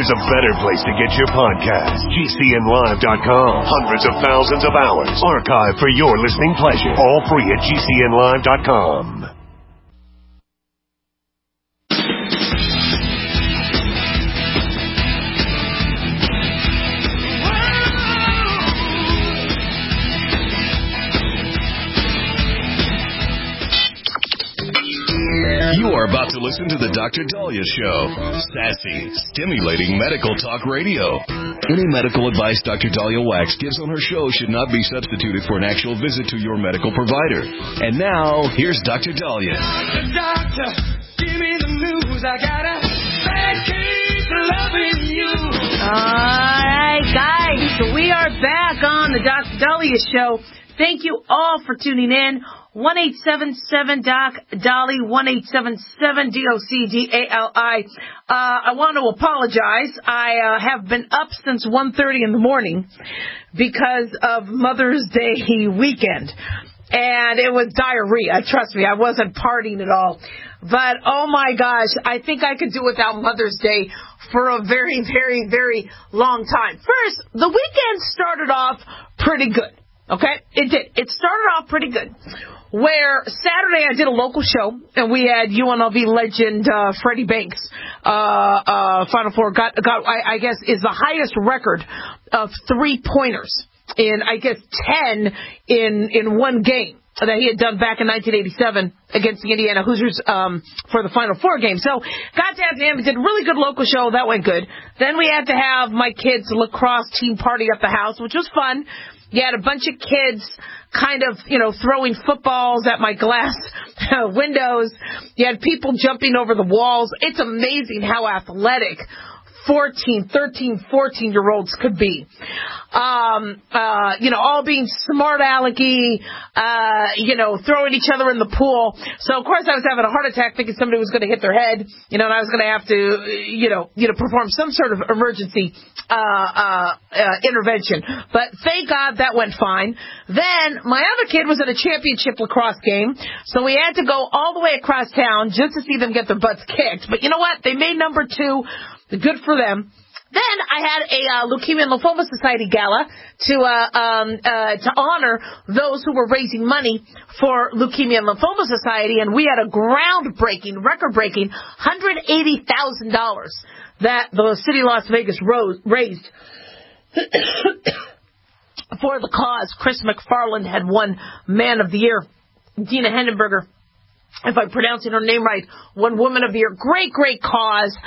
there's a better place to get your podcast. GCNlive.com. Hundreds of thousands of hours archived for your listening pleasure. All free at GCNlive.com. You are about to listen to the Dr. Daliah Show. Sassy, stimulating medical talk radio. Any medical advice Dr. Daliah Wax gives on her show should not be substituted for an actual visit to your medical provider. And now, here's Dr. Daliah. Doctor, give me the news. I got a bad case of loving you. All right, guys. We are back on the Dr. Daliah Show. Thank you all for tuning in. 1-877-DOC-DALI, 1-877-DOC-DALI. I want to apologize. I have been up since 1:30 in the morning because of Mother's Day weekend. And it was diarrhea. Trust me, I wasn't partying at all. But, oh my gosh, I think I could do without Mother's Day for a very, very, very long time. First, the weekend started off pretty good. Okay? It did. It started off pretty good. Where Saturday I did a local show, and we had UNLV legend Freddie Banks. Final Four got I guess, is the highest record of 3-pointers in, I guess, 10 in one game that he had done back in 1987 against the Indiana Hoosiers for the Final Four game. So got to have him. We did a really good local show. That went good. Then we had to have my kids' lacrosse team party at the house, which was fun. You had a bunch of kids kind of, throwing footballs at my glass windows. You had people jumping over the walls. It's amazing how athletic 13, 14-year-olds could be. All being smart alecky, throwing each other in the pool. So, of course, I was having a heart attack thinking somebody was going to hit their head, and I was going to have to, perform some sort of emergency intervention. But thank God that went fine. Then my other kid was at a championship lacrosse game, so we had to go all the way across town just to see them get their butts kicked. But you know what? They made number 2. Good for them. Then I had a Leukemia and Lymphoma Society gala to honor those who were raising money for Leukemia and Lymphoma Society, and we had a groundbreaking, record-breaking $180,000 that the city of Las Vegas raised for the cause. Chris McFarland had won Man of the Year. Dina Hendenberger, if I'm pronouncing her name right, won Woman of the Year. Great, great cause.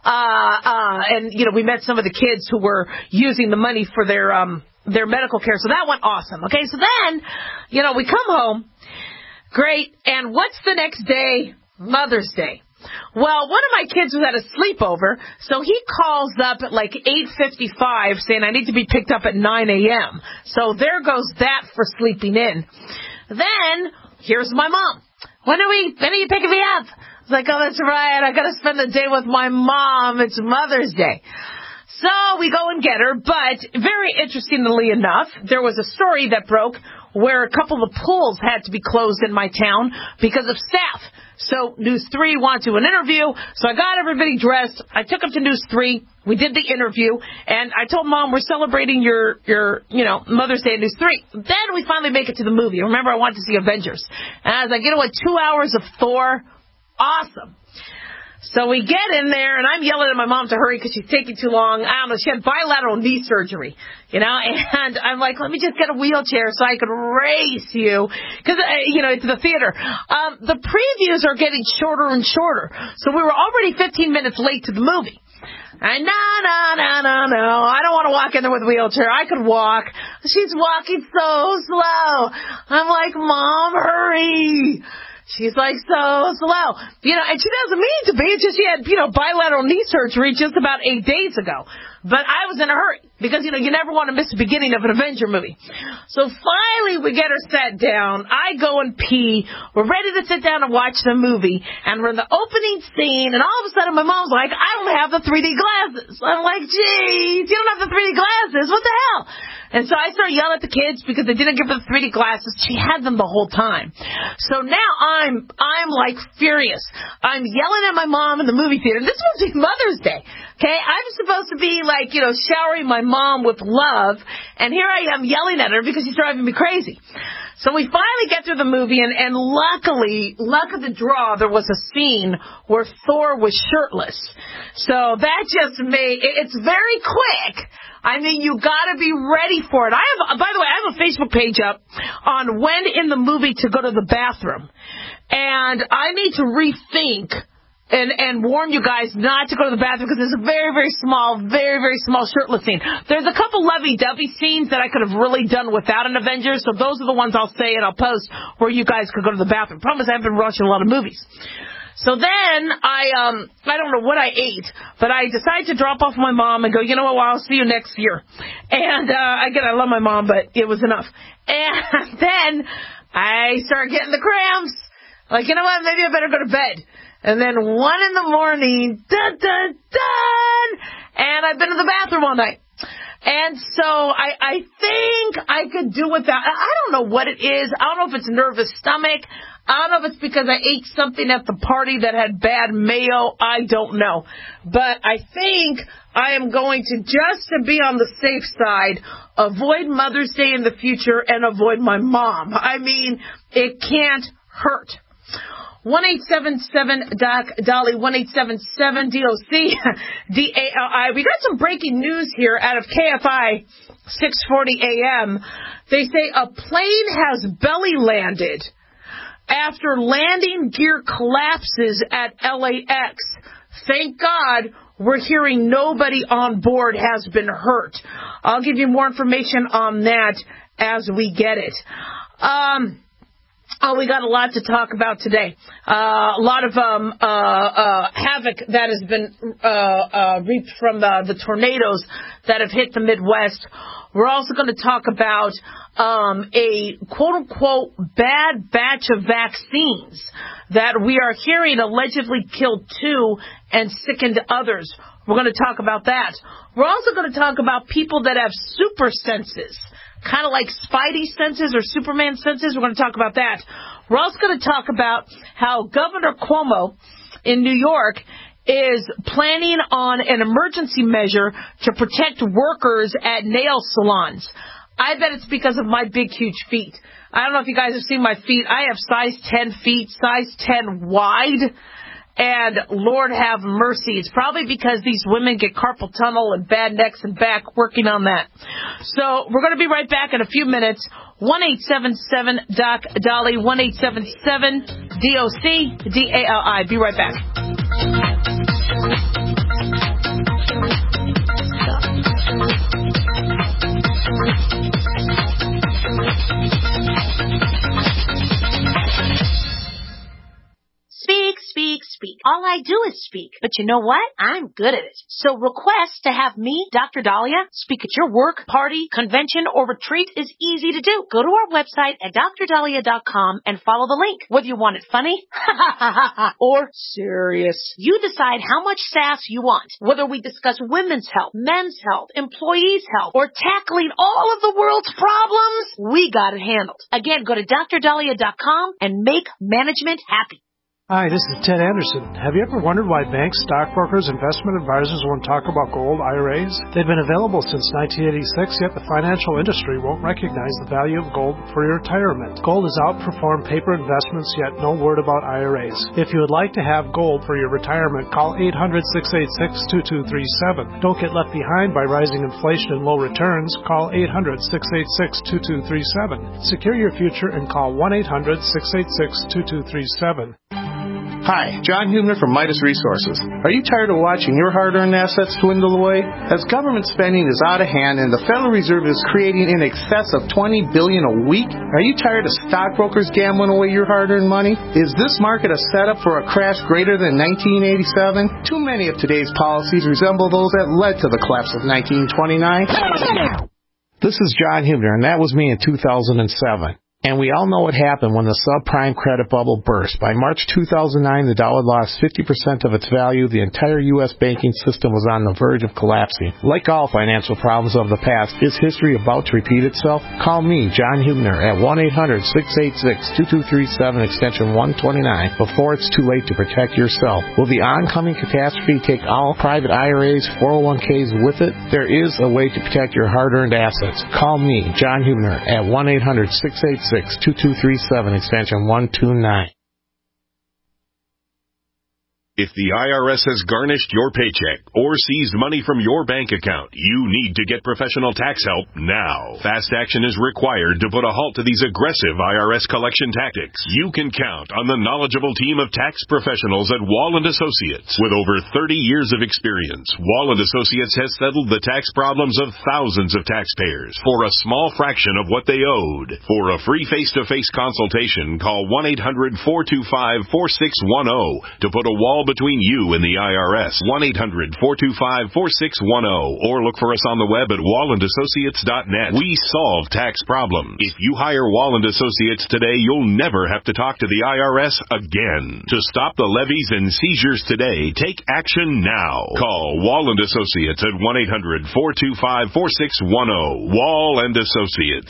And we met some of the kids who were using the money for their medical care. So that went awesome. Okay, so then, we come home. Great. And what's the next day? Mother's Day. Well, one of my kids was at a sleepover, so he calls up at like 8:55 saying, I need to be picked up at 9 a.m. So there goes that for sleeping in. Then, here's my mom. When are you picking me up? I was like, oh, that's right. I got to spend the day with my mom. It's Mother's Day. So we go and get her. But very interestingly enough, there was a story that broke where a couple of pools had to be closed in my town because of staff. So News 3 wanted to do an interview. So I got everybody dressed. I took them to News 3. We did the interview. And I told Mom, we're celebrating your Mother's Day at News 3. Then we finally make it to the movie. Remember, I wanted to see Avengers. And I was like, 2 hours of Thor? Awesome. So we get in there, and I'm yelling at my mom to hurry because she's taking too long. I don't know. She had bilateral knee surgery, and I'm like, let me just get a wheelchair so I could race you because, to the theater. The previews are getting shorter and shorter. So we were already 15 minutes late to the movie. And no. I don't want to walk in there with a wheelchair. I could walk. She's walking so slow. I'm like, Mom, hurry. She's like, so slow. And she doesn't mean to be. It's just she had, bilateral knee surgery just about 8 days ago. But I was in a hurry because, you never want to miss the beginning of an Avenger movie. So finally we get her sat down. I go and pee. We're ready to sit down and watch the movie. And we're in the opening scene. And all of a sudden my mom's like, I don't have the 3D glasses. I'm like, geez, you don't have the 3D glasses. What the hell? And so I started yelling at the kids because they didn't give her the 3D glasses. She had them the whole time. So now I'm like furious. I'm yelling at my mom in the movie theater. This was Mother's Day. Okay, I'm supposed to be like, showering my mom with love, and here I am yelling at her because she's driving me crazy. So we finally get through the movie, and luckily, luck of the draw, there was a scene where Thor was shirtless. So that just it's very quick. I mean, you gotta be ready for it. By the way, I have a Facebook page up on when in the movie to go to the bathroom. And I need to rethink and warn you guys not to go to the bathroom because there's a very, very small shirtless scene. There's a couple lovey-dovey scenes that I could have really done without an Avengers, so those are the ones I'll say and I'll post where you guys could go to the bathroom. Problem is, I haven't been watching a lot of movies. So then I don't know what I ate, but I decided to drop off my mom and go, you know what, well, I'll see you next year. And again, I love my mom, but it was enough. And then I started getting the cramps. Like, you know what, maybe I better go to bed. And then 1 a.m, dun, dun, dun, and I've been in the bathroom all night. And so I think I could do without. I don't know what it is. I don't know if it's nervous stomach. I don't know if it's because I ate something at the party that had bad mayo. I don't know. But I think I am going to, just to be on the safe side, avoid Mother's Day in the future and avoid my mom. I mean, it can't hurt. 1-877-DOC-DOLLY, 1-877-DOC-DALI. We got some breaking news here out of KFI 640 AM. They say a plane has belly landed after landing gear collapses at LAX. Thank God we're hearing nobody on board has been hurt. I'll give you more information on that as we get it. We got a lot to talk about today. A lot of havoc that has been reaped from the tornadoes that have hit the Midwest. We're also going to talk about a quote-unquote bad batch of vaccines that we are hearing allegedly killed 2 and sickened others. We're going to talk about that. We're also going to talk about people that have super senses, kind of like Spidey senses or Superman senses. We're going to talk about that. We're also going to talk about how Governor Cuomo in New York is planning on an emergency measure to protect workers at nail salons. I bet it's because of my big, huge feet. I don't know if you guys have seen my feet. I have size 10 feet, size 10 wide. And Lord have mercy, it's probably because these women get carpal tunnel and bad necks and back working on that. So we're going to be right back in a few minutes. 1-877-DOC-DOLLY, 1-877-DOC-DALI. Be right back. Speak, speak, speak. All I do is speak. But you know what? I'm good at it. So request to have me, Dr. Dahlia, speak at your work, party, convention, or retreat is easy to do. Go to our website at drdahlia.com and follow the link. Whether you want it funny or serious, you decide how much sass you want. Whether we discuss women's health, men's health, employees' health, or tackling all of the world's problems, we got it handled. Again, go to drdahlia.com and make management happy. Hi, this is Ted Anderson. Have you ever wondered why banks, stockbrokers, investment advisors won't talk about gold IRAs? They've been available since 1986, yet the financial industry won't recognize the value of gold for your retirement. Gold has outperformed paper investments, yet no word about IRAs. If you would like to have gold for your retirement, call 800-686-2237. Don't get left behind by rising inflation and low returns. Call 800-686-2237. Secure your future and call 1-800-686-2237. Hi, John Hubner from Midas Resources. Are you tired of watching your hard-earned assets dwindle away? As government spending is out of hand and the Federal Reserve is creating in excess of $20 billion a week, are you tired of stockbrokers gambling away your hard-earned money? Is this market a setup for a crash greater than 1987? Too many of today's policies resemble those that led to the collapse of 1929. This is John Hubner, and that was me in 2007. And we all know what happened when the subprime credit bubble burst. By March 2009, the dollar lost 50% of its value. The entire U.S. banking system was on the verge of collapsing. Like all financial problems of the past, is history about to repeat itself? Call me, John Hubner, at 1-800-686-2237, extension 129, before it's too late to protect yourself. Will the oncoming catastrophe take all private IRAs, 401ks with it? There is a way to protect your hard-earned assets. Call me, John Hubner, at 1-800-686-2237, extension 129. If the IRS has garnished your paycheck or seized money from your bank account, you need to get professional tax help now. Fast action is required to put a halt to these aggressive IRS collection tactics. You can count on the knowledgeable team of tax professionals at Wall & Associates. With over 30 years of experience, Wall & Associates has settled the tax problems of thousands of taxpayers for a small fraction of what they owed. For a free face-to-face consultation, call 1-800-425-4610 to put a wall between you and the IRS. 1-800-425-4610 or look for us on the web at wallandassociates.net. We solve tax problems. If you hire Wall & Associates today, you'll never have to talk to the IRS again. To stop the levies and seizures today, take action now. Call Wall & Associates at 1-800-425-4610. Wall & Associates.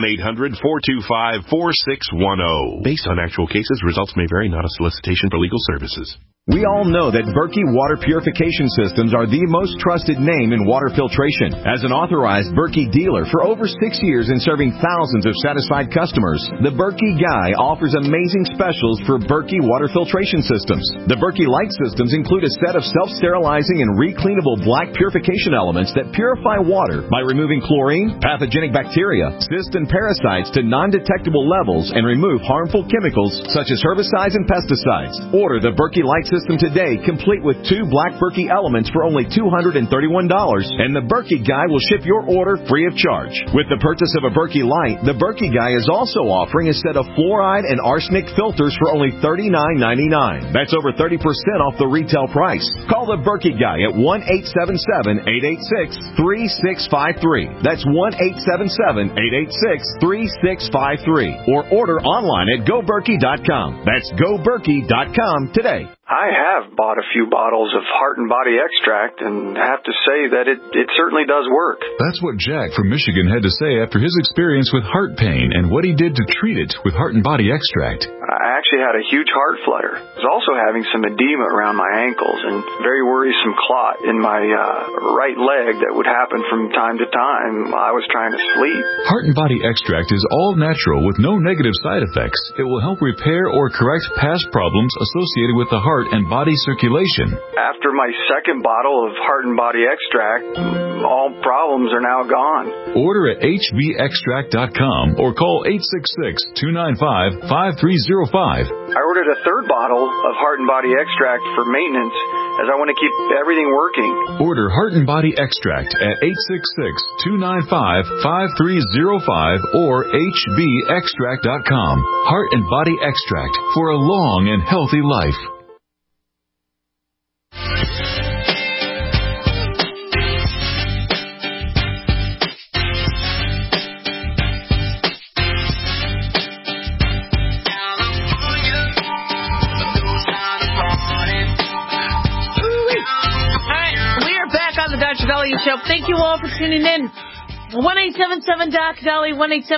1-800-425-4610. Based on actual cases, results may vary, not a solicitation for legal services. We all know that Berkey Water Purification Systems are the most trusted name in water filtration. As an authorized Berkey dealer for over 6 years and serving thousands of satisfied customers, the Berkey Guy offers amazing specials for Berkey Water Filtration Systems. The Berkey Light Systems include a set of self-sterilizing and recleanable black purification elements that purify water by removing chlorine, pathogenic bacteria, cysts, and parasites to non-detectable levels and remove harmful chemicals such as herbicides and pesticides. Order the Berkey Light System today, complete with 2 black Berkey elements for only $231, and the Berkey Guy will ship your order free of charge. With the purchase of a Berkey Light, the Berkey Guy is also offering a set of fluoride and arsenic filters for only $39.99. That's over 30% off the retail price. Call the Berkey Guy at 1-877-886-3653. That's 1-877-886-3653. Or order online at GoBerkey.com. That's GoBerkey.com today. I have bought a few bottles of Heart and Body Extract and have to say that it certainly does work. That's what Jack from Michigan had to say after his experience with heart pain and what he did to treat it with Heart and Body Extract. I actually had a huge heart flutter. I was also having some edema around my ankles and very worrisome clot in my right leg that would happen from time to time. I was trying to sleep. Heart and Body Extract is all natural with no negative side effects. It will help repair or correct past problems associated with the heart and body circulation. After my second bottle of Heart and Body Extract, all problems are now gone. Order at hbextract.com or call 866-295-5305. I ordered a third bottle of Heart and Body Extract for maintenance as I want to keep everything working. Order Heart and Body Extract at 866-295-5305 or hbextract.com. Heart and Body Extract for a long and healthy life. Show. Thank you all for tuning in. 1-877-DOC-DOLLY,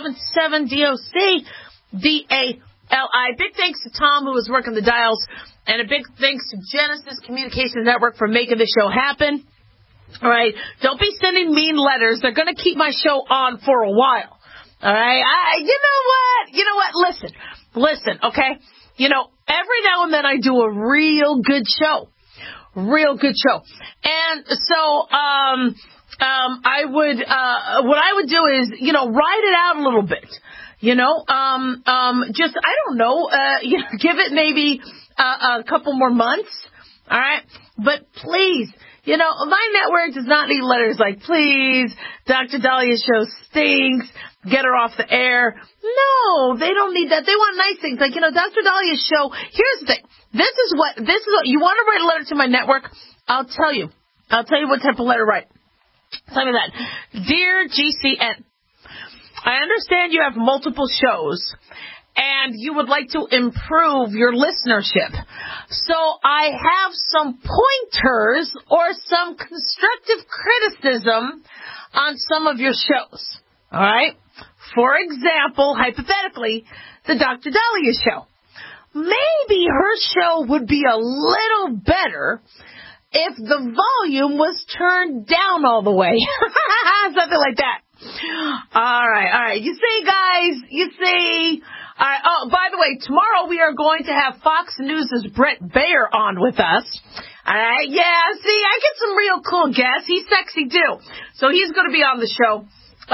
1-877-DOC-DALI. Big thanks to Tom, who was working the dials, and a big thanks to Genesis Communications Network for making the show happen. All right, don't be sending mean letters. They're going to keep my show on for a while. All right, you know what? Listen, okay? You know, every now and then I do a real good show. And so, what I would do is, ride it out a little bit, give it maybe a couple more months. All right. But please, my network does not need letters like, please, Dr. Dalia's show stinks. Get her off the air. No, they don't need that. They want nice things. Like, Dr. Dalia's show. Here's the thing. This is what, you want to write a letter to my network? I'll tell you what type of letter to write. Tell me that. Dear GCN, I understand you have multiple shows, and you would like to improve your listenership. So I have some pointers or some constructive criticism on some of your shows. All right? For example, hypothetically, the Dr. Dahlia show. Maybe her show would be a little better if the volume was turned down all the way. Something like that. All right. You see, guys, all right. Oh, by the way, tomorrow we are going to have Fox News' Brett Baer on with us. All right. Yeah, see, I get some real cool guests. He's sexy, too. So he's going to be on the show,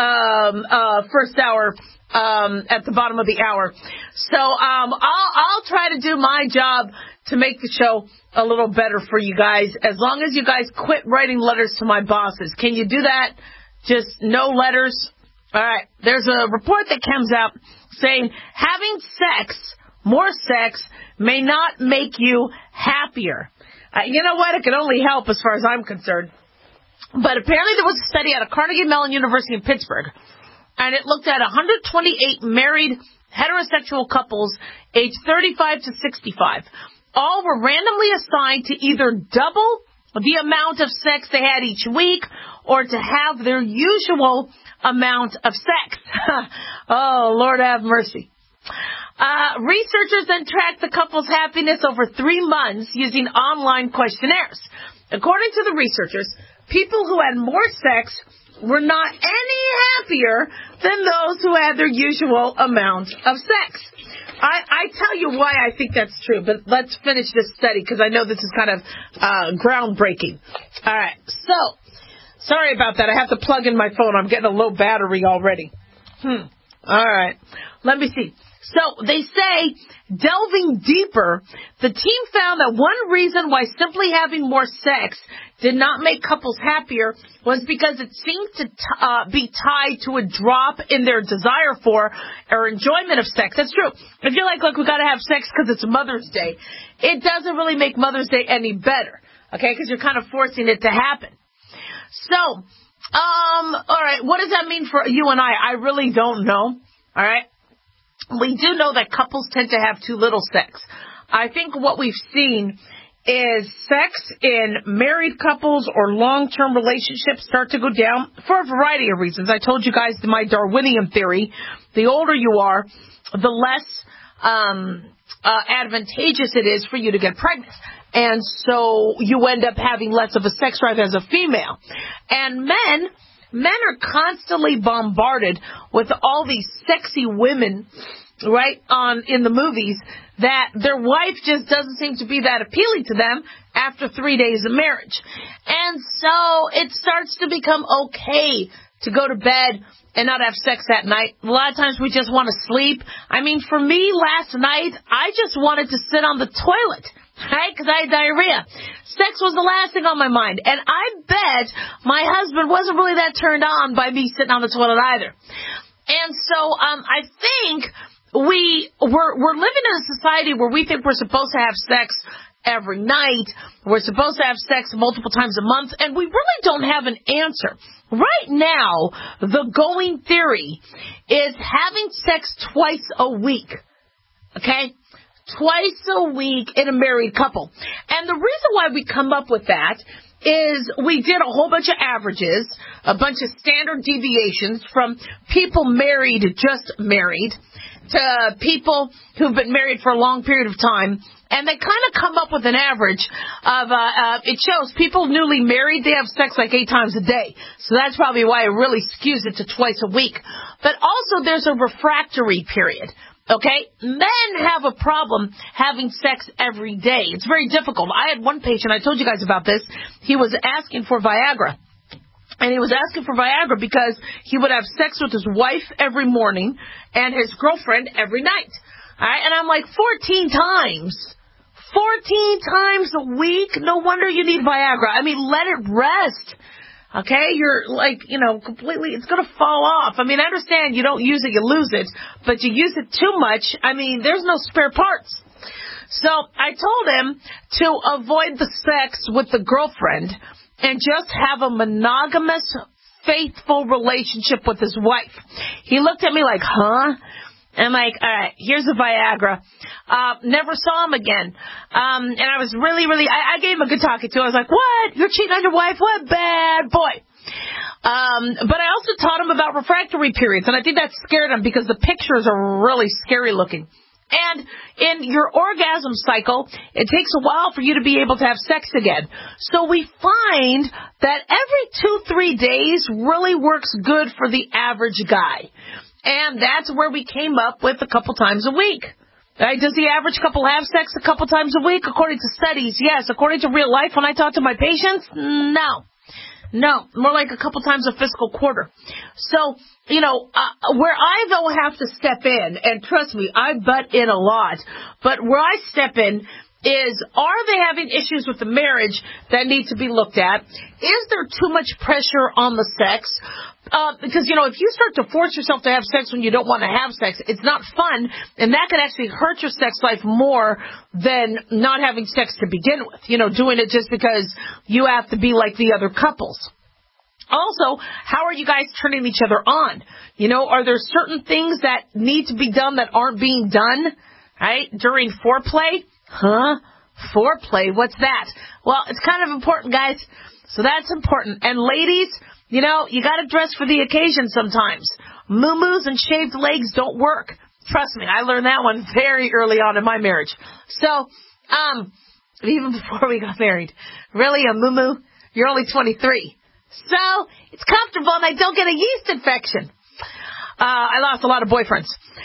first hour, at the bottom of the hour. So, I'll try to do my job to make the show a little better for you guys, as long as you guys quit writing letters to my bosses. Can you do that? Just no letters? All right. There's a report that comes out saying having more sex, may not make you happier. You know what? It can only help as far as I'm concerned. But apparently there was a study at a Carnegie Mellon University in Pittsburgh, and it looked at 128 married heterosexual couples aged 35 to 65. All were randomly assigned to either double the amount of sex they had each week or to have their usual amount of sex. Oh, Lord have mercy. Researchers then tracked the couple's happiness over 3 months using online questionnaires. According to the researchers, people who had more sex were not any happier than those who had their usual amount of sex. I tell you why I think that's true, but let's finish this study because I know this is kind of groundbreaking. All right, so sorry about that. I have to plug in my phone. I'm getting a low battery already. All right, let me see. So they say, delving deeper, the team found that one reason why simply having more sex did not make couples happier was because it seemed to be tied to a drop in their desire for or enjoyment of sex. That's true. If you're like, look, we got to have sex because it's Mother's Day, it doesn't really make Mother's Day any better, okay, because you're kind of forcing it to happen. So, all right, what does that mean for you and I? I really don't know, all right? We do know that couples tend to have too little sex. I think what we've seen is sex in married couples or long-term relationships start to go down for a variety of reasons. I told you guys my Darwinian theory. The older you are, the less advantageous it is for you to get pregnant. And so you end up having less of a sex drive as a female. And men are constantly bombarded with all these sexy women, right, in the movies, that their wife just doesn't seem to be that appealing to them after 3 days of marriage. And so it starts to become okay to go to bed and not have sex that night. A lot of times we just want to sleep. I mean, for me, last night, I just wanted to sit on the toilet, right, because I had diarrhea. Sex was the last thing on my mind. And I bet my husband wasn't really that turned on by me sitting on the toilet either. And so I think we're living in a society where we think we're supposed to have sex every night. We're supposed to have sex multiple times a month, and we really don't have an answer. Right now, the going theory is having sex twice a week, okay? Twice a week in a married couple. And the reason why we come up with that is we did a whole bunch of averages, a bunch of standard deviations from people married, just married, to people who've been married for a long period of time, and they kind of come up with an average of, it shows people newly married, they have sex like 8 times a day. So that's probably why it really skews it to twice a week. But also there's a refractory period. Okay? Men have a problem having sex every day. It's very difficult. I had one patient, I told you guys about this, he was asking for Viagra. And he was asking for Viagra because he would have sex with his wife every morning and his girlfriend every night. All right? And I'm like, 14 times. 14 times a week? No wonder you need Viagra. I mean, let it rest. Okay? You're like, completely, it's going to fall off. I mean, I understand you don't use it, you lose it. But you use it too much, I mean, there's no spare parts. So I told him to avoid the sex with the girlfriend and just have a monogamous faithful relationship with his wife. He looked at me like, huh? I'm like, all right, here's the Viagra. Never saw him again. And I was I gave him a good talking to. I was like, what? You're cheating on your wife? What bad boy? But I also taught him about refractory periods, and I think that scared him because the pictures are really scary looking. And in your orgasm cycle, it takes a while for you to be able to have sex again. So we find that every 2-3 days really works good for the average guy. And that's where we came up with a couple times a week. Right? Does the average couple have sex a couple times a week? According to studies, yes. According to real life, when I talk to my patients, no. No, more like a couple times a fiscal quarter. So, where I, though, have to step in, and trust me, I butt in a lot, but where I step in is, are they having issues with the marriage that need to be looked at? Is there too much pressure on the sex? Because, if you start to force yourself to have sex when you don't want to have sex, it's not fun, and that could actually hurt your sex life more than not having sex to begin with. Doing it just because you have to be like the other couples. Also, how are you guys turning each other on? Are there certain things that need to be done that aren't being done, right, during foreplay? Huh? Foreplay, what's that? Well, it's kind of important, guys. So that's important. And ladies, you got to dress for the occasion sometimes. Moo-moos and shaved legs don't work. Trust me, I learned that one very early on in my marriage. So, even before we got married. Really, a moo-moo? You're only 23. So, it's comfortable and I don't get a yeast infection. I lost a lot of boyfriends.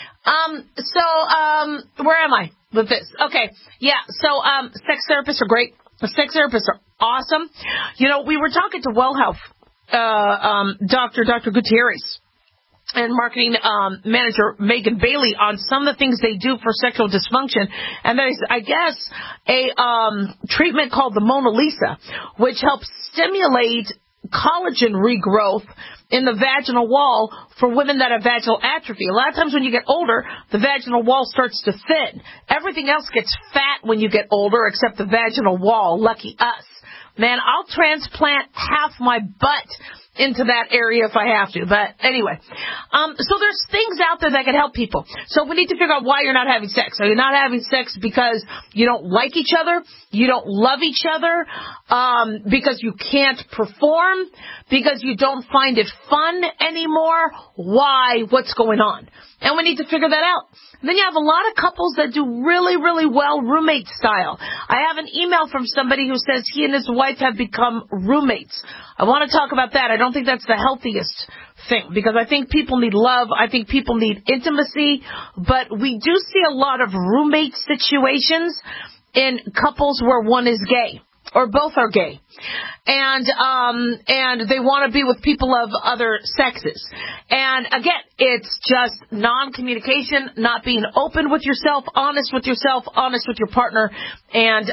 Where am I with this? Okay, yeah, so, sex therapists are great. Sex therapists are awesome. We were talking to Well Health, Dr. Gutierrez, and marketing manager Megan Bailey on some of the things they do for sexual dysfunction. And there's, I guess, a treatment called the Mona Lisa, which helps stimulate collagen regrowth in the vaginal wall for women that have vaginal atrophy. A lot of times when you get older, the vaginal wall starts to thin. Everything else gets fat when you get older except the vaginal wall. Lucky us. Man, I'll transplant half my butt into that area if I have to. But anyway, so there's things out there that can help people. So we need to figure out why you're not having sex. Are you not having sex because you don't like each other? You don't love each other? Because you can't perform? Because you don't find it fun anymore? Why? What's going on? And we need to figure that out. And then you have a lot of couples that do really, really well roommate style. I have an email from somebody who says he and his wife have become roommates. I want to talk about that. I don't think that's the healthiest thing because I think people need love. I think people need intimacy. But we do see a lot of roommate situations in couples where one is gay or both are gay. And they want to be with people of other sexes. And again, it's just non-communication, not being open with yourself, honest with your partner, and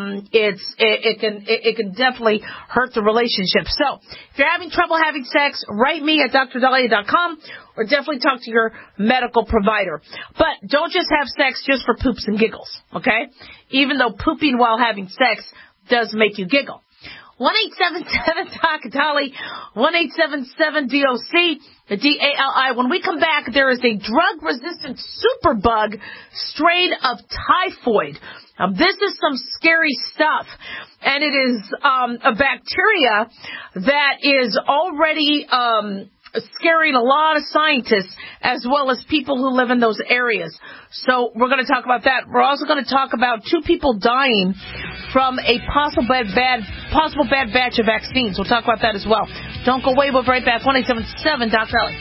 it can definitely hurt the relationship. So, if you're having trouble having sex, write me at drdahlia.com or definitely talk to your medical provider. But don't just have sex just for poops and giggles, okay? Even though pooping while having sex does make you giggle. 1-877-TALK-DOLLY, 1-877-DOC, the DALI. When we come back, there is a drug-resistant superbug strain of typhoid. Now, this is some scary stuff, and it is a bacteria that is already scaring a lot of scientists as well as people who live in those areas. So we're going to talk about that. We're also going to talk about 2 people dying from a possible bad batch of vaccines. We'll talk about that as well. Don't go away. We'll be right back. 1-877 Dr. Ellie.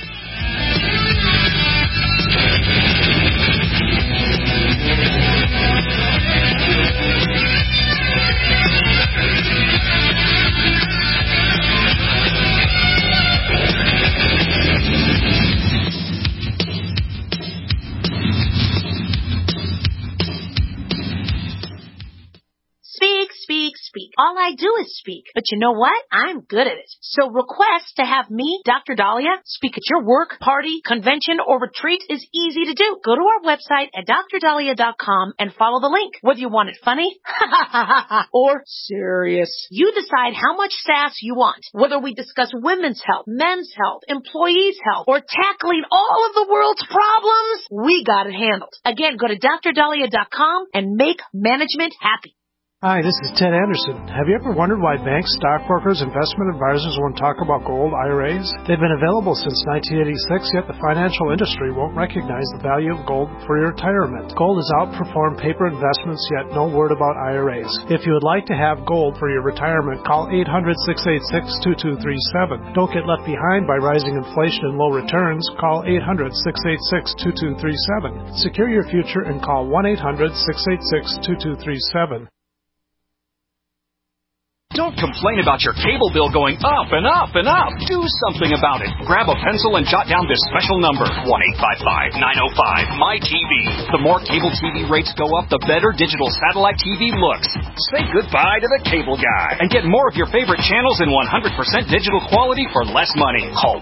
Speak. All I do is speak. But you know what? I'm good at it. So request to have me, Dr. Dahlia, speak at your work, party, convention, or retreat is easy to do. Go to our website at drdahlia.com and follow the link. Whether you want it funny or serious, you decide how much sass you want. Whether we discuss women's health, men's health, employees' health, or tackling all of the world's problems, we got it handled. Again, go to drdahlia.com and make management happy. Hi, this is Ted Anderson. Have you ever wondered why banks, stockbrokers, investment advisors won't talk about gold IRAs? They've been available since 1986, yet the financial industry won't recognize the value of gold for your retirement. Gold has outperformed paper investments, yet no word about IRAs. If you would like to have gold for your retirement, call 800-686-2237. Don't get left behind by rising inflation and low returns. Call 800-686-2237. Secure your future and call 1-800-686-2237. Don't complain about your cable bill going up and up and up. Do something about it. Grab a pencil and jot down this special number, 1-855-905-MY-TV. The more cable TV rates go up, the better digital satellite TV looks. Say goodbye to the cable guy and get more of your favorite channels in 100% digital quality for less money. Call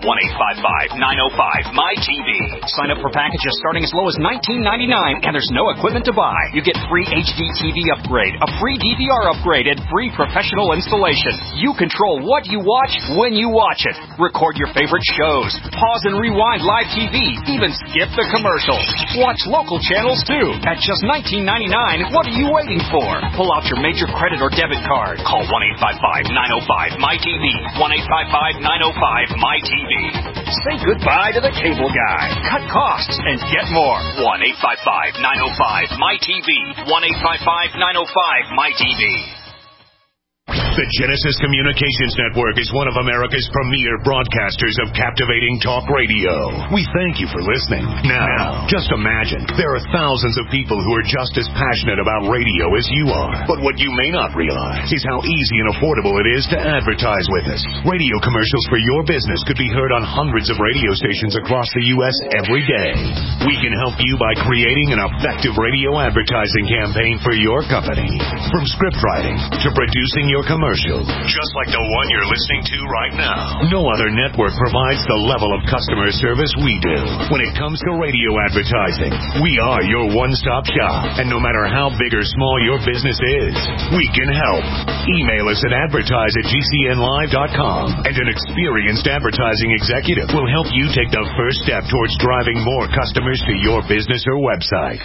1-855-905-MY-TV. Sign up for packages starting as low as $19.99, and there's no equipment to buy. You get free HD TV upgrade, a free DVR upgrade, and free professional installation. You control what you watch when you watch it. Record your favorite shows. Pause and rewind live TV. Even skip the commercials. Watch local channels too. At just $19.99, what are you waiting for? Pull out your major credit or debit card. Call 1-855-905-MY-TV. 1-855-905-MY-TV. Say goodbye to the cable guy. Cut costs and get more. 1-855-905-MY-TV. 1-855-905-MY-TV. The Genesis Communications Network is one of America's premier broadcasters of captivating talk radio. We thank you for listening. Now, just imagine, there are thousands of people who are just as passionate about radio as you are. But what you may not realize is how easy and affordable it is to advertise with us. Radio commercials for your business could be heard on hundreds of radio stations across the U.S. every day. We can help you by creating an effective radio advertising campaign for your company. From script writing to producing your commercial, just like the one you're listening to right now. No other network provides the level of customer service we do. When it comes to radio advertising, we are your one-stop shop. And no matter how big or small your business is, we can help. Email us at advertise@gcnlive.com, and an experienced advertising executive will help you take the first step towards driving more customers to your business or website.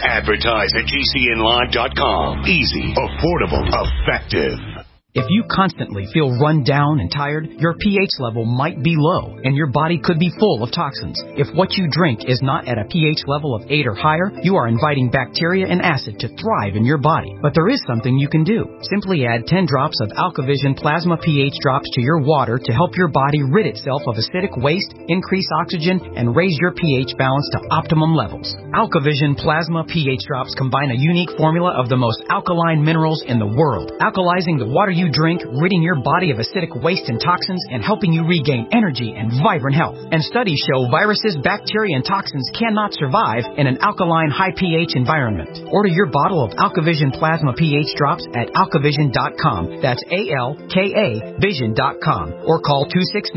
Advertise@gcnlive.com. Easy, affordable, effective. If you constantly feel run down and tired, your pH level might be low, and your body could be full of toxins. If what you drink is not at a pH level of 8 or higher, you are inviting bacteria and acid to thrive in your body. But there is something you can do. Simply add 10 drops of AlkaVision Plasma pH drops to your water to help your body rid itself of acidic waste, increase oxygen, and raise your pH balance to optimum levels. AlkaVision Plasma pH drops combine a unique formula of the most alkaline minerals in the world, alkalizing the water you drink, ridding your body of acidic waste and toxins, and helping you regain energy and vibrant health. And studies show viruses, bacteria, and toxins cannot survive in an alkaline, high pH environment. Order your bottle of AlkaVision Plasma pH drops at alkavision.com. That's ALKA Vision.com. Or call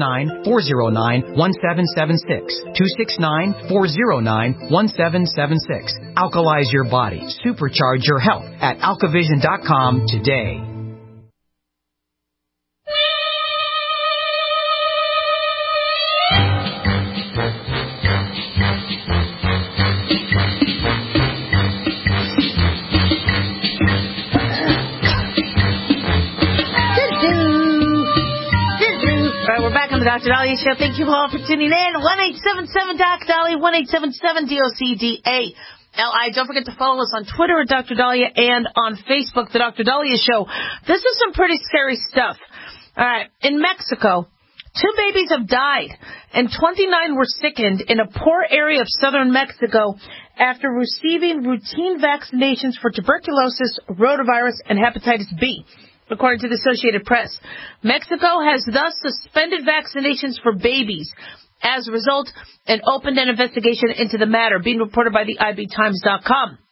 269-409-1776. 269-409-1776. Alkalize your body. Supercharge your health at alkavision.com today. The Dr. Dahlia Show. Thank you all for tuning in. 1-877-DOC-DALIA, 1-877-DOCDALI. Don't forget to follow us on Twitter at Dr. Dahlia and on Facebook, The Dr. Dahlia Show. This is some pretty scary stuff. All right. In Mexico, 2 babies have died and 29 were sickened in a poor area of southern Mexico after receiving routine vaccinations for tuberculosis, rotavirus, and hepatitis B. According to the Associated Press, Mexico has thus suspended vaccinations for babies. As a result, and opened an investigation into the matter, being reported by the IBTimes.com.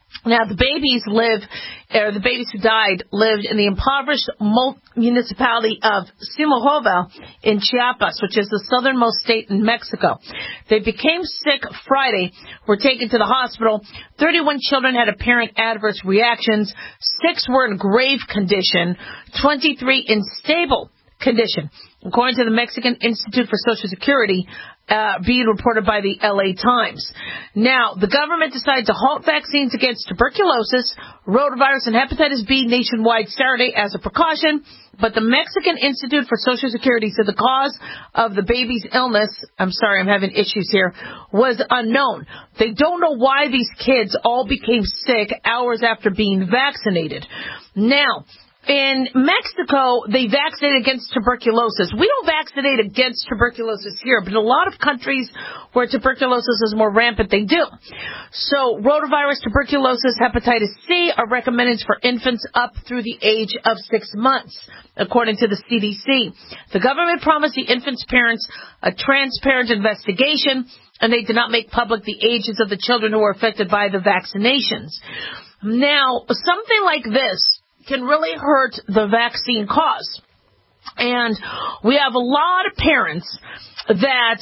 Now, the babies who died lived in the impoverished municipality of Sinaloa in Chiapas, which is the southernmost state in Mexico. They became sick Friday, were taken to the hospital. 31 children had apparent adverse reactions. 6 were in grave condition, 23 in stable condition, according to the Mexican Institute for Social Security, being reported by the LA Times. Now, the government decided to halt vaccines against tuberculosis, rotavirus, and hepatitis B nationwide Saturday as a precaution, but the Mexican Institute for Social Security said the cause of the baby's illness, I'm having issues here, was unknown. They don't know why these kids all became sick hours after being vaccinated. Now, in Mexico, they vaccinate against tuberculosis. We don't vaccinate against tuberculosis here, but in a lot of countries where tuberculosis is more rampant, they do. So rotavirus, tuberculosis, hepatitis C are recommended for infants up through the age of 6 months, according to the CDC. The government promised the infants' parents a transparent investigation, and they did not make public the ages of the children who were affected by the vaccinations. Now, something like this can really hurt the vaccine cause. And we have a lot of parents that,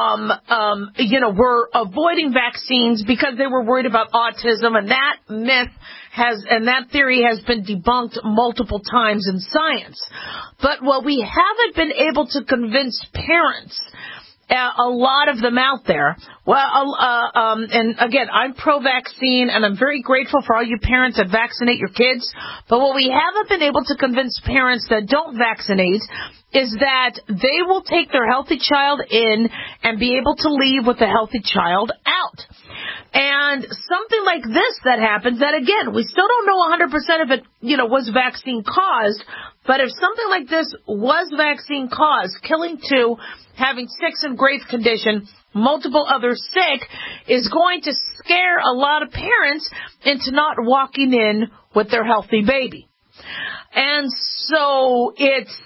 were avoiding vaccines because they were worried about autism, and that that theory has been debunked multiple times in science. But what we haven't been able to convince parents, a lot of them out there, and again, I'm pro-vaccine, and I'm very grateful for all you parents that vaccinate your kids, but what we haven't been able to convince parents that don't vaccinate is that they will take their healthy child in and be able to leave with a healthy child out. And something like this that happens, that again, we still don't know 100% if it, was vaccine caused, but if something like this was vaccine caused, killing 2, having 6 in grave condition, multiple others sick, is going to scare a lot of parents into not walking in with their healthy baby. And so it's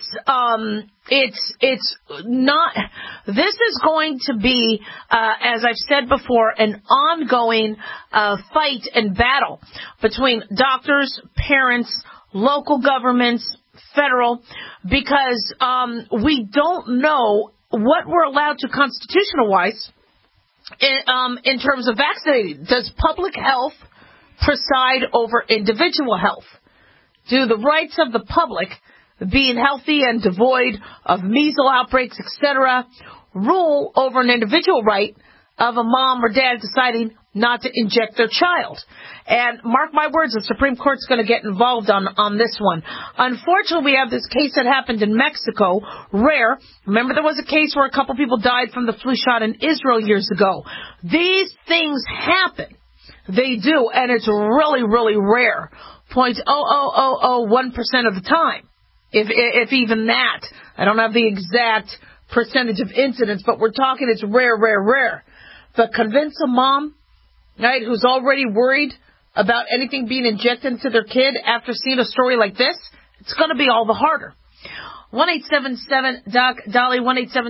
not, this is going to be, as I've said before, an ongoing fight and battle between doctors, parents, local governments, federal, because we don't know what we're allowed to constitutional-wise in terms of vaccinating. Does public health preside over individual health? Do the rights of the public, being healthy and devoid of measles outbreaks, etc., rule over an individual right of a mom or dad deciding not to inject their child? And mark my words, the Supreme Court's going to get involved on this one. Unfortunately, we have this case that happened in Mexico, rare. Remember, there was a case where a couple people died from the flu shot in Israel years ago. These things happen. They do, and it's really, really rare. 0.00001% of the time, if even that. I don't have the exact percentage of incidents, but we're talking it's rare, rare, rare. But convince a mom, right, who's already worried about anything being injected into their kid after seeing a story like this, it's going to be all the harder. 1-877-DOC-DOLLY,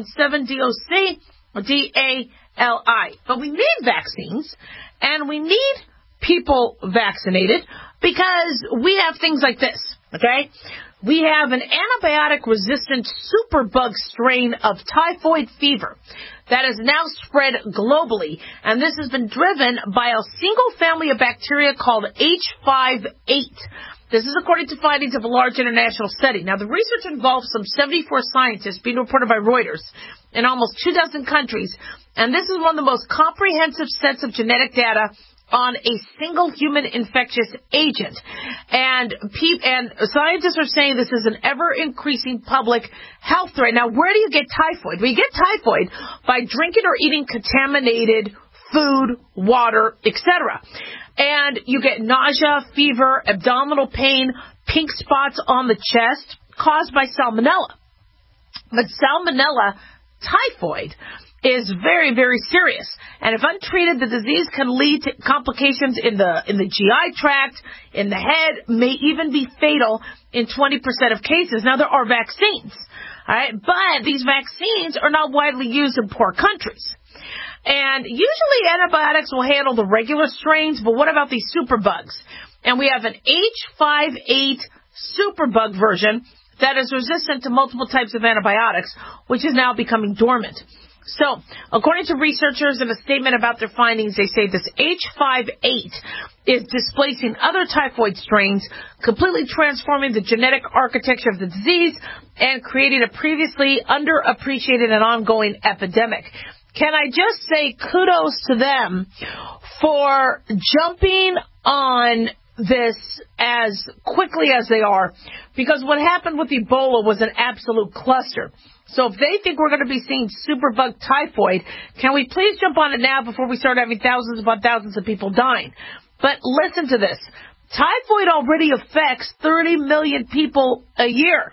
1-877-DOC-DALI. But we need vaccines, and we need people vaccinated because we have things like this, okay? We have an antibiotic-resistant superbug strain of typhoid fever that has now spread globally, and this has been driven by a single family of bacteria called H5N8. This is according to findings of a large international study. Now, the research involves some 74 scientists, being reported by Reuters, in almost 24 countries, and this is one of the most comprehensive sets of genetic data on a single human infectious agent. And scientists are saying this is an ever-increasing public health threat. Now, where do you get typhoid? Well, you get typhoid by drinking or eating contaminated food, water, etc. And you get nausea, fever, abdominal pain, pink spots on the chest caused by salmonella. But salmonella typhoid is very, very serious. And if untreated, the disease can lead to complications in the GI tract, in the head, may even be fatal in 20% of cases. Now, there are vaccines, all right, but these vaccines are not widely used in poor countries. And usually antibiotics will handle the regular strains, but what about these superbugs? And we have an H5N8 superbug version that is resistant to multiple types of antibiotics, which is now becoming dormant. So, according to researchers in a statement about their findings, they say this H5N8 is displacing other typhoid strains, completely transforming the genetic architecture of the disease and creating a previously underappreciated and ongoing epidemic. Can I just say kudos to them for jumping on this as quickly as they are, because what happened with Ebola was an absolute cluster. So if they think we're going to be seeing superbug typhoid, can we please jump on it now before we start having thousands upon thousands of people dying? But listen to this. Typhoid already affects 30 million people a year.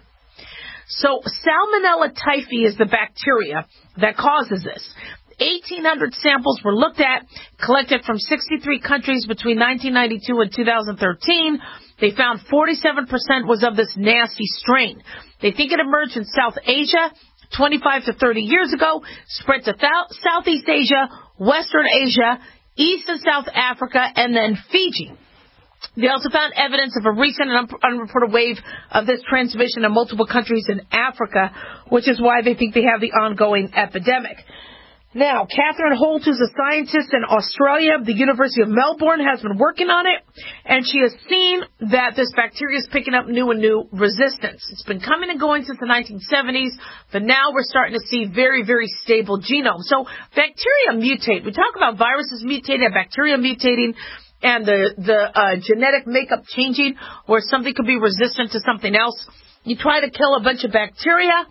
So Salmonella typhi is the bacteria that causes this. 1,800 samples were looked at, collected from 63 countries between 1992 and 2013. They found 47% was of this nasty strain. They think it emerged in South Asia 25 to 30 years ago, spread to Southeast Asia, Western Asia, East and South Africa, and then Fiji. They also found evidence of a recent and unreported wave of this transmission in multiple countries in Africa, which is why they think they have the ongoing epidemic. Now, Catherine Holt, who's a scientist in Australia, the University of Melbourne, has been working on it, and she has seen that this bacteria is picking up new and new resistance. It's been coming and going since the 1970s, but now we're starting to see very, very stable genomes. So bacteria mutate. We talk about viruses mutating and bacteria mutating, and the genetic makeup changing, where something could be resistant to something else. You try to kill a bunch of bacteria,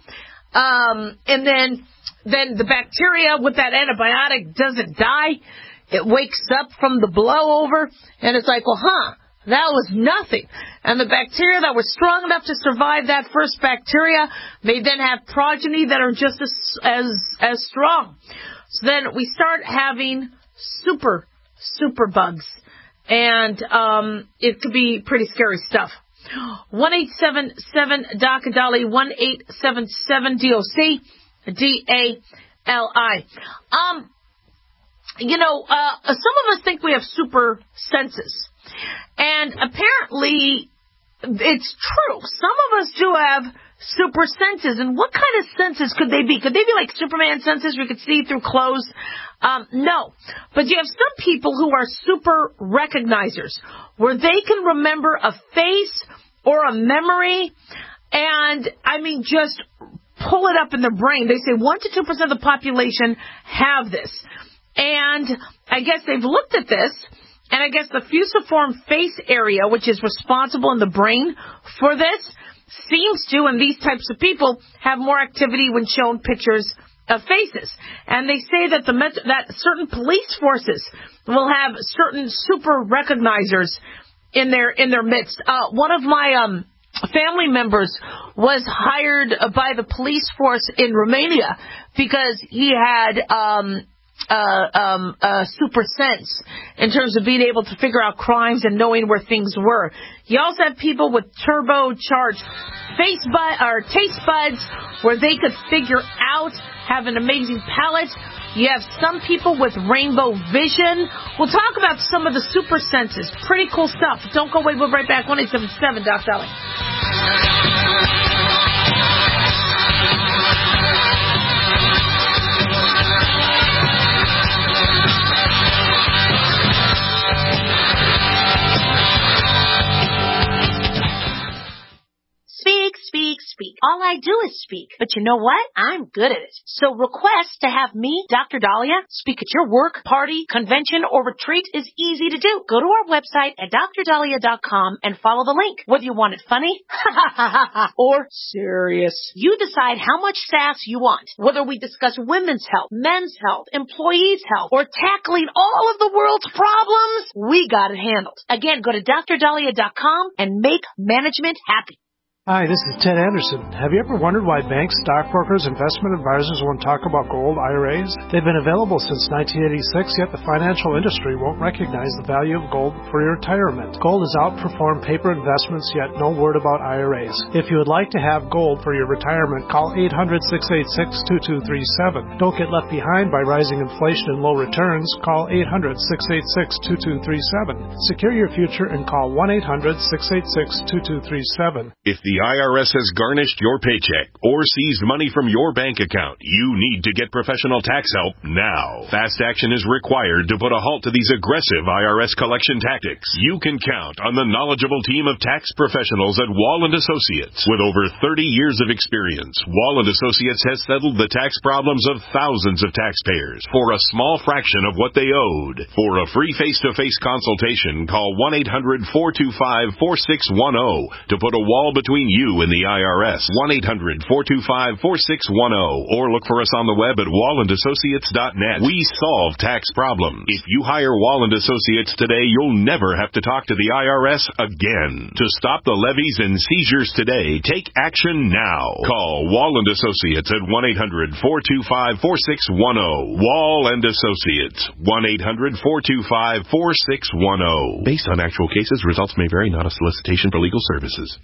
and then the bacteria with that antibiotic doesn't die. It wakes up from the blowover, and it's like, well, that was nothing. And the bacteria that was strong enough to survive that first bacteria may then have progeny that are just as strong. So then we start having super bugs, and it could be pretty scary stuff. 1-877-DOC-DOLLY, 1-877-DOC. DALI. Some of us think we have super senses. And apparently, it's true. Some of us do have super senses. And what kind of senses could they be? Could they be like Superman senses where you could see through clothes? No. But you have some people who are super recognizers, where they can remember a face or a memory, and, just pull it up in the brain. They say 1 to 2% of the population have this. And I guess they've looked at this, and I guess the fusiform face area, which is responsible in the brain for this, seems to, in these types of people, have more activity when shown pictures of faces. And they say that that certain police forces will have certain super recognizers in their midst. One of my family members was hired by the police force in Romania because he had super sense in terms of being able to figure out crimes and knowing where things were. You also have people with turbocharged taste buds where they could figure out, have an amazing palate. You have some people with rainbow vision. We'll talk about some of the super senses. Pretty cool stuff. Don't go away. We'll be right back. 1-877-DOC-DOLLY. Speak. All I do is speak. But you know what? I'm good at it. So request to have me, Dr. Dahlia, speak at your work, party, convention, or retreat is easy to do. Go to our website at drdahlia.com and follow the link. Whether you want it funny or serious, you decide how much sass you want. Whether we discuss women's health, men's health, employees' health, or tackling all of the world's problems, we got it handled. Again, go to drdahlia.com and make management happy. Hi, this is Ted Anderson. Have you ever wondered why banks, stockbrokers, investment advisors won't talk about gold IRAs? They've been available since 1986, yet the financial industry won't recognize the value of gold for your retirement. Gold has outperformed paper investments, yet no word about IRAs. If you would like to have gold for your retirement, call 800-686-2237. Don't get left behind by rising inflation and low returns. Call 800-686-2237. Secure your future and call 1-800-686-2237. If the IRS has garnished your paycheck or seized money from your bank account, you need to get professional tax help now. Fast action is required to put a halt to these aggressive IRS collection tactics. You can count on the knowledgeable team of tax professionals at Wall & Associates. With over 30 years of experience, Wall & Associates has settled the tax problems of thousands of taxpayers for a small fraction of what they owed. For a free face-to-face consultation, call 1-800-425-4610 to put a wall between you and the IRS. 1-800-425-4610 or look for us on the web at wallandassociates.net. We solve tax problems. If you hire Wall & Associates today, you'll never have to talk to the IRS again. To stop the levies and seizures today, take action now. Call Wall & Associates at 1-800-425-4610. Wall & Associates. 1-800-425-4610. Based on actual cases, results may vary, not a solicitation for legal services.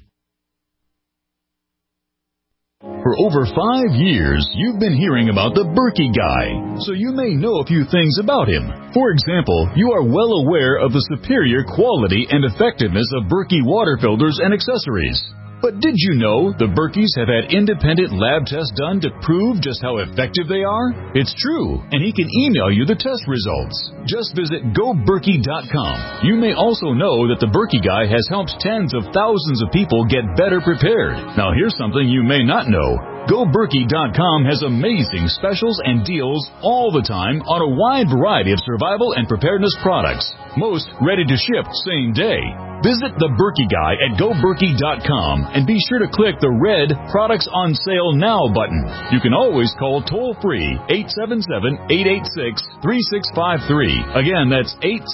For over 5 years, you've been hearing about the Berkey guy, so you may know a few things about him. For example, you are well aware of the superior quality and effectiveness of Berkey water filters and accessories. But did you know the Berkeys have had independent lab tests done to prove just how effective they are? It's true, and he can email you the test results. Just visit GoBerkey.com. You may also know that the Berkey guy has helped tens of thousands of people get better prepared. Now here's something you may not know. GoBerkey.com has amazing specials and deals all the time on a wide variety of survival and preparedness products. Most ready to ship same day. Visit the Berkey guy at GoBerkey.com and be sure to click the red Products on Sale Now button. You can always call toll-free 877-886-3653. Again, that's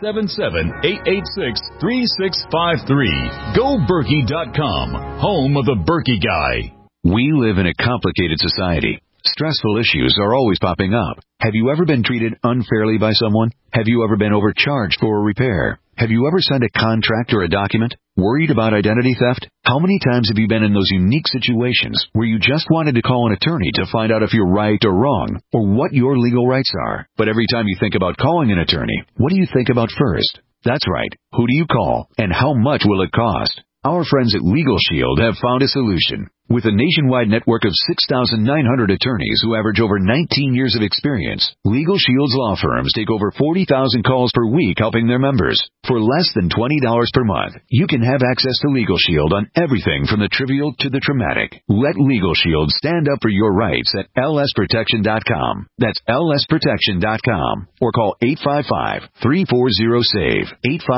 877-886-3653. GoBerkey.com, home of the Berkey guy. We live in a complicated society. Stressful issues are always popping up. Have you ever been treated unfairly by someone? Have you ever been overcharged for a repair? Have you ever signed a contract or a document? Worried about identity theft? How many times have you been in those unique situations where you just wanted to call an attorney to find out if you're right or wrong, or what your legal rights are? But every time you think about calling an attorney, what do you think about first? That's right. Who do you call, and how much will it cost? Our friends at Legal Shield have found a solution. With a nationwide network of 6,900 attorneys who average over 19 years of experience, Legal Shield's law firms take over 40,000 calls per week helping their members. For less than $20 per month, you can have access to Legal Shield on everything from the trivial to the traumatic. Let Legal Shield stand up for your rights at lsprotection.com. That's lsprotection.com. Or call 855-340-SAVE.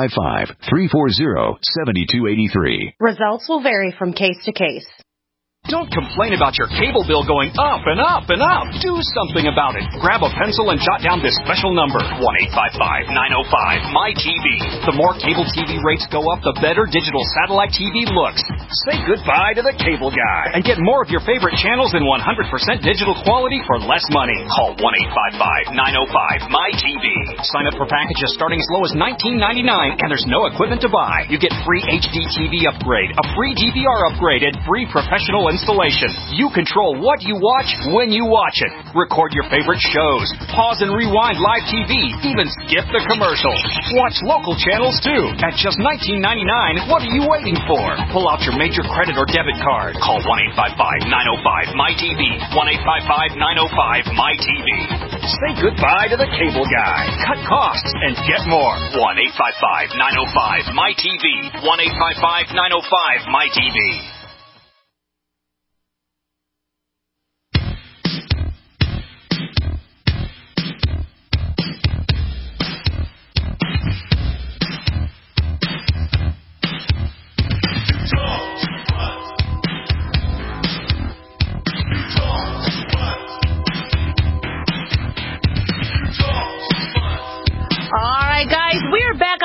855-340-7283. Results will vary from case to case. Don't complain about your cable bill going up and up and up. Do something about it. Grab a pencil and jot down this special number, 1-855-905-MY-TV. The more cable TV rates go up, the better digital satellite TV looks. Say goodbye to the cable guy and get more of your favorite channels in 100% digital quality for less money. Call 1-855-905-MY-TV. Sign up for packages starting as low as $19.99, and there's no equipment to buy. You get free HD TV upgrade, a free DVR upgrade, and free professional installation. You control what you watch when you watch it. Record your favorite shows. Pause and rewind live TV. Even skip the commercials. Watch local channels too. At just $19.99, what are you waiting for? Pull out your major credit or debit card. Call 1-855-905-MY-TV. 1-855-905-MY-TV. Say goodbye to the cable guy. Cut costs and get more. 1-855-905-MY-TV. 1-855-905-MY-TV.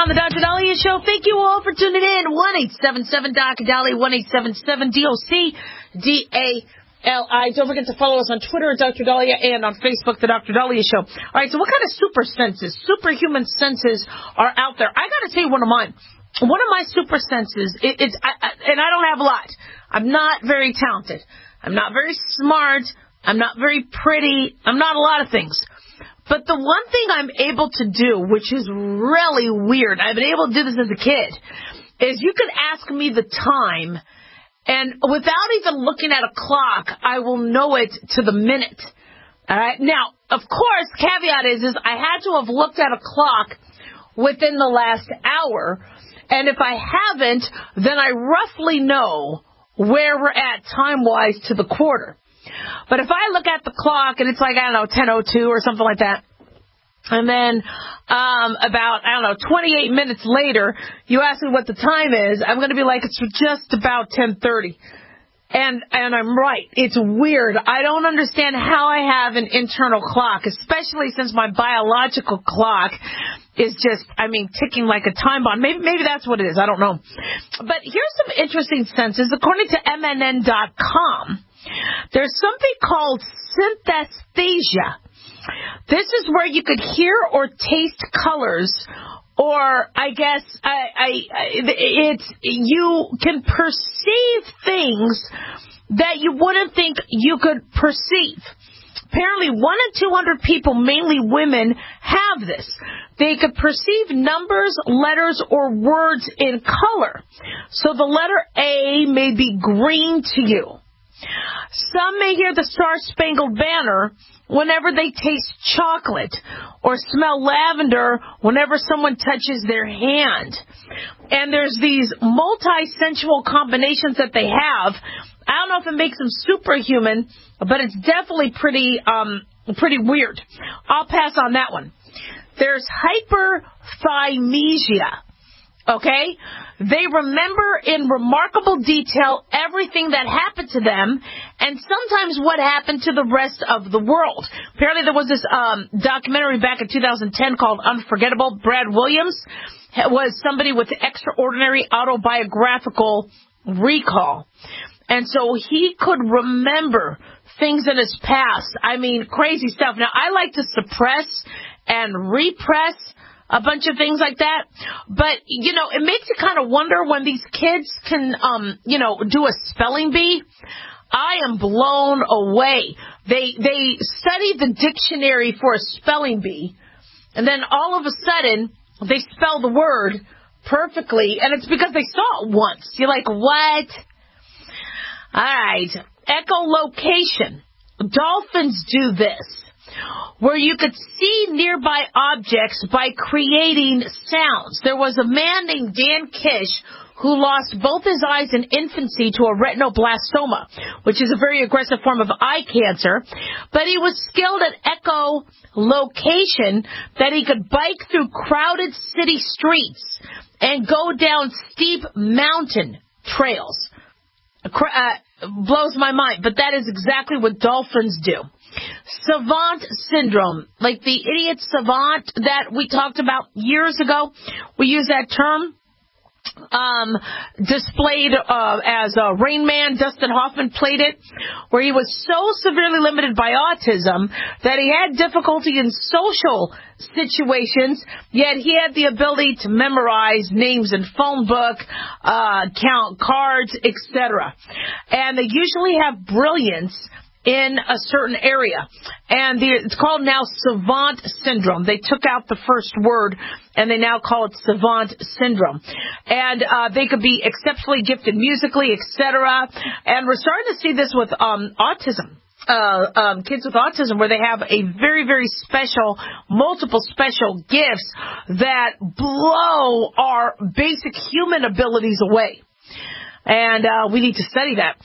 on the Dr. Dahlia Show. Thank you all for tuning in. 1-877-Dr. 1-877-DOC-DALI. Don't forget to follow us on Twitter at Dr. Dahlia and on Facebook, The Dr. Dahlia Show. All right, so what kind of super senses, superhuman senses are out there? I got to tell you one of mine. One of my super senses, and I don't have a lot. I'm not very talented. I'm not very smart. I'm not very pretty. I'm not a lot of things. But the one thing I'm able to do, which is really weird, I've been able to do this as a kid, is you could ask me the time, and without even looking at a clock, I will know it to the minute. All right. Now, of course, caveat is I had to have looked at a clock within the last hour, and if I haven't, then I roughly know where we're at time-wise to the quarter. But if I look at the clock and it's like, 10:02 or something like that, and then about 28 minutes later, you ask me what the time is, I'm going to be like, it's just about 10:30. And I'm right. It's weird. I don't understand how I have an internal clock, especially since my biological clock is just, ticking like a time bomb. Maybe that's what it is. I don't know. But here's some interesting senses. According to MNN.com, there's something called synesthesia. This is where you could hear or taste colors, or I guess you can perceive things that you wouldn't think you could perceive. Apparently, 1 in 200 people, mainly women, have this. They could perceive numbers, letters, or words in color. So the letter A may be green to you. Some may hear the Star-Spangled Banner whenever they taste chocolate, or smell lavender whenever someone touches their hand. And there's these multi-sensual combinations that they have. I don't know if it makes them superhuman, but it's definitely pretty weird. I'll pass on that one. There's hyperthymesia. Okay? They remember in remarkable detail everything that happened to them, and sometimes what happened to the rest of the world. Apparently there was this documentary back in 2010 called Unforgettable. Brad Williams was somebody with extraordinary autobiographical recall. And so he could remember things in his past. Crazy stuff. Now, I like to suppress and repress a bunch of things like that. But, it makes you kind of wonder when these kids can, do a spelling bee. I am blown away. They study the dictionary for a spelling bee, and then all of a sudden, they spell the word perfectly, and it's because they saw it once. You're like, what? All right. Echolocation. Dolphins do this, where you could see nearby objects by creating sounds. There was a man named Dan Kish who lost both his eyes in infancy to a retinoblastoma, which is a very aggressive form of eye cancer. But he was skilled at echolocation, that he could bike through crowded city streets and go down steep mountain trails. Blows my mind, but that is exactly what dolphins do. Savant syndrome, like the idiot savant that we talked about years ago. We use that term. Displayed as Rain Man. Dustin Hoffman played it, where he was so severely limited by autism that he had difficulty in social situations, yet he had the ability to memorize names in phone book, count cards, etc. And they usually have brilliance in a certain area. And it's called now savant syndrome. They took out the first word, and they now call it savant syndrome. And they could be exceptionally gifted musically, etc. And we're starting to see this with autism. Kids with autism, where they have a very, very special, multiple special gifts that blow our basic human abilities away. And we need to study that,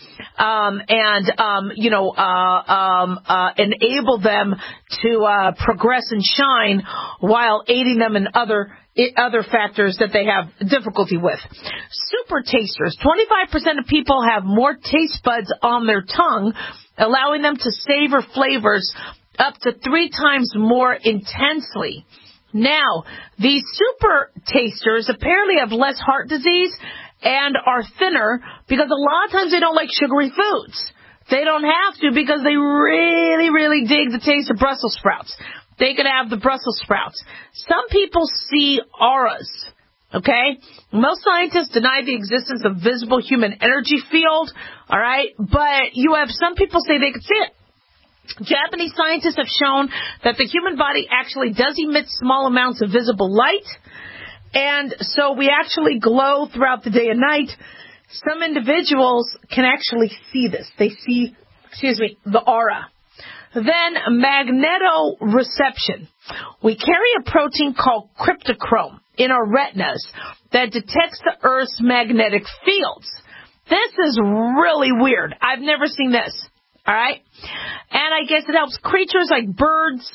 enable them to progress and shine while aiding them in other factors that they have difficulty with. Super tasters. 25% of people have more taste buds on their tongue, allowing them to savor flavors up to 3 times more intensely Now, these super tasters apparently have less heart disease and are thinner because a lot of times they don't like sugary foods. They don't have to because they really, really dig the taste of Brussels sprouts. They can have the Brussels sprouts. Some people see auras, okay? Most scientists deny the existence of visible human energy field, all right? But you have some people say they can see it. Japanese scientists have shown that the human body actually does emit small amounts of visible light, and so we actually glow throughout the day and night. Some individuals can actually see this. They see, the aura. Then magnetoreception. We carry a protein called cryptochrome in our retinas that detects the Earth's magnetic fields. This is really weird. I've never seen this. All right? And I guess it helps creatures like birds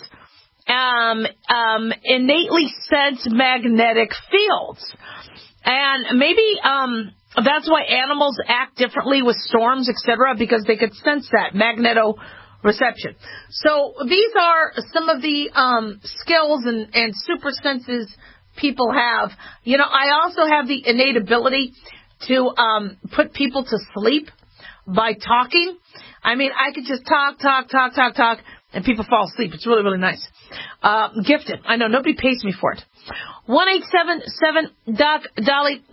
innately sense magnetic fields. And maybe that's why animals act differently with storms, etc., because they could sense that magnetoreception. So these are some of the skills and super senses people have. You know, I also have the innate ability to put people to sleep by talking. I mean, I could just talk, and people fall asleep. It's really, really nice. Gifted. I know, nobody pays me for it. 1-877-DOC-DOLLY,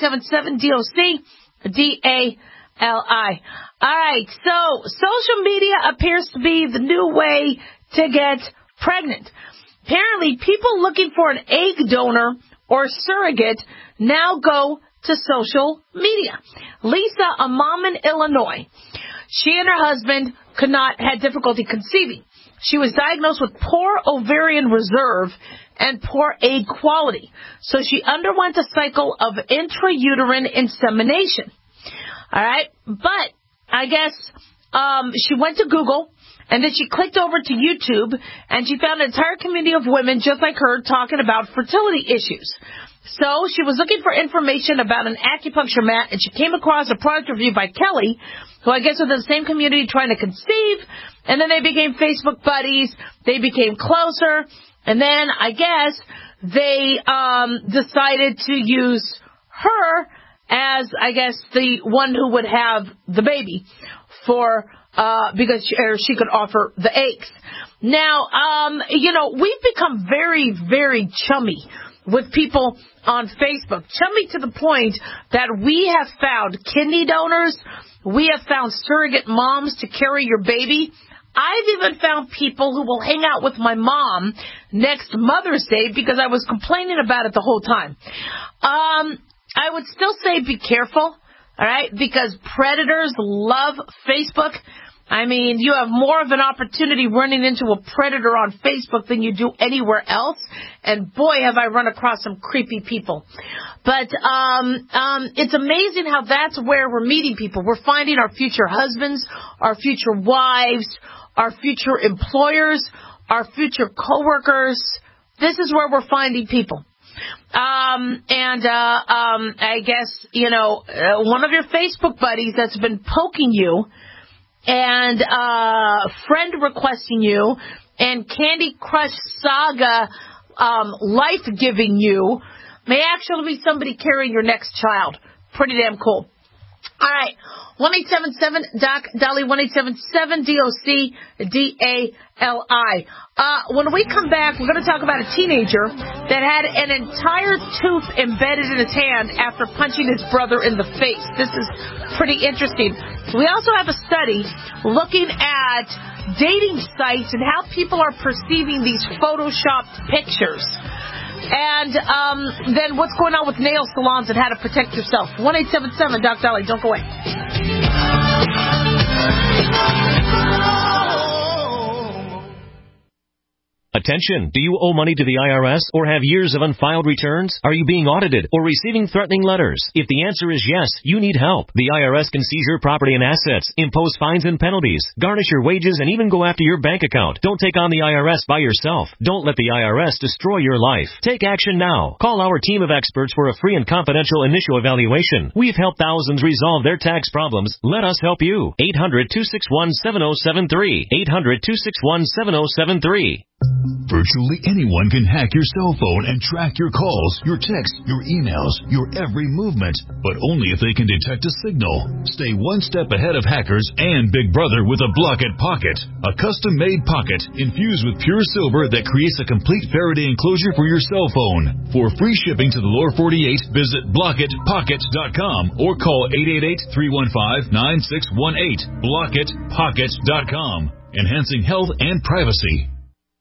1-877-DOC-DALI. All right, so social media appears to be the new way to get pregnant. Apparently, people looking for an egg donor or surrogate now go to social media. Lisa, a mom in Illinois, she and her husband had difficulty conceiving. She was diagnosed with poor ovarian reserve and poor egg quality. So she underwent a cycle of intrauterine insemination. All right. But I guess she went to Google, and then she clicked over to YouTube, and she found an entire community of women just like her talking about fertility issues. So she was looking for information about an acupuncture mat, and she came across a product review by Kelly, who I guess was in the same community trying to conceive, and then they became Facebook buddies. They became closer, and then I guess they decided to use her as, I guess, the one who would have the baby because she could offer the eggs. Now, we've become very, very chummy with people on Facebook. Chummy to the point that we have found kidney donors. We have found surrogate moms to carry your baby. I've even found people who will hang out with my mom next Mother's Day because I was complaining about it the whole time. I would still say be careful, all right, because predators love Facebook. I mean, you have more of an opportunity running into a predator on Facebook than you do anywhere else. And boy, have I run across some creepy people. But it's amazing how that's where we're meeting people. We're finding our future husbands, our future wives, our future employers, our future coworkers. This is where we're finding people. I guess, one of your Facebook buddies that's been poking you and friend requesting you and Candy Crush Saga life-giving you may actually be somebody carrying your next child. Pretty damn cool. All right, 1-877-DOC-DOLLY, 1-877-DOC-DALI. When we come back, we're going to talk about a teenager that had an entire tooth embedded in his hand after punching his brother in the face. This is pretty interesting. We also have a study looking at dating sites and how people are perceiving these photoshopped pictures. And then what's going on with nail salons and how to protect yourself. 1-877-DOC-DOLLY. Don't go away. Attention! Do you owe money to the IRS or have years of unfiled returns? Are you being audited or receiving threatening letters? If the answer is yes, you need help. The IRS can seize your property and assets, impose fines and penalties, garnish your wages, and even go after your bank account. Don't take on the IRS by yourself. Don't let the IRS destroy your life. Take action now. Call our team of experts for a free and confidential initial evaluation. We've helped thousands resolve their tax problems. Let us help you. 800-261-7073. 800-261-7073. Virtually anyone can hack your cell phone and track your calls, your texts, your emails, your every movement, but only if they can detect a signal. Stay one step ahead of hackers and Big Brother with a Block-It Pocket, a custom-made pocket infused with pure silver that creates a complete Faraday enclosure for your cell phone. For free shipping to the lower 48, visit blockitpockets.com or call 888-315-9618. blockitpockets.com, enhancing health and privacy.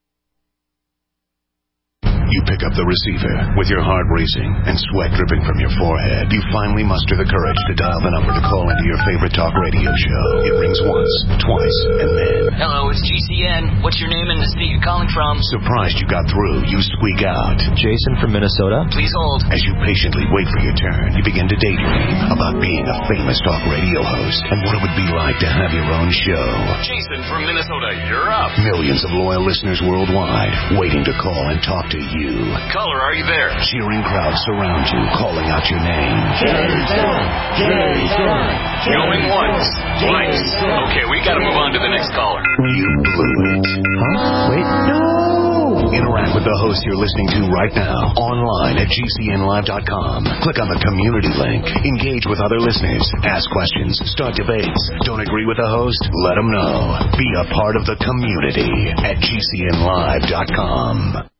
You pick up the receiver with your heart racing and sweat dripping from your forehead. You finally muster the courage to dial the number to call into your favorite talk radio show. It rings once, twice, and then... Hello, it's GCN. What's your name and the state you're calling from? Surprised you got through, you squeak out. Jason from Minnesota. Please hold. As you patiently wait for your turn, you begin to daydream about being a famous talk radio host and what it would be like to have your own show. Jason from Minnesota, you're up. Millions of loyal listeners worldwide waiting to call and talk to you. Caller, are you there? Cheering crowds surround you, calling out your name. Jason! Jason! Going once, twice. Okay, we gotta move on to the next caller. You blew it. Huh? Wait, no! Interact with the host you're listening to right now, online at GCNlive.com. Click on the community link. Engage with other listeners. Ask questions. Start debates. Don't agree with the host? Let them know. Be a part of the community at GCNlive.com.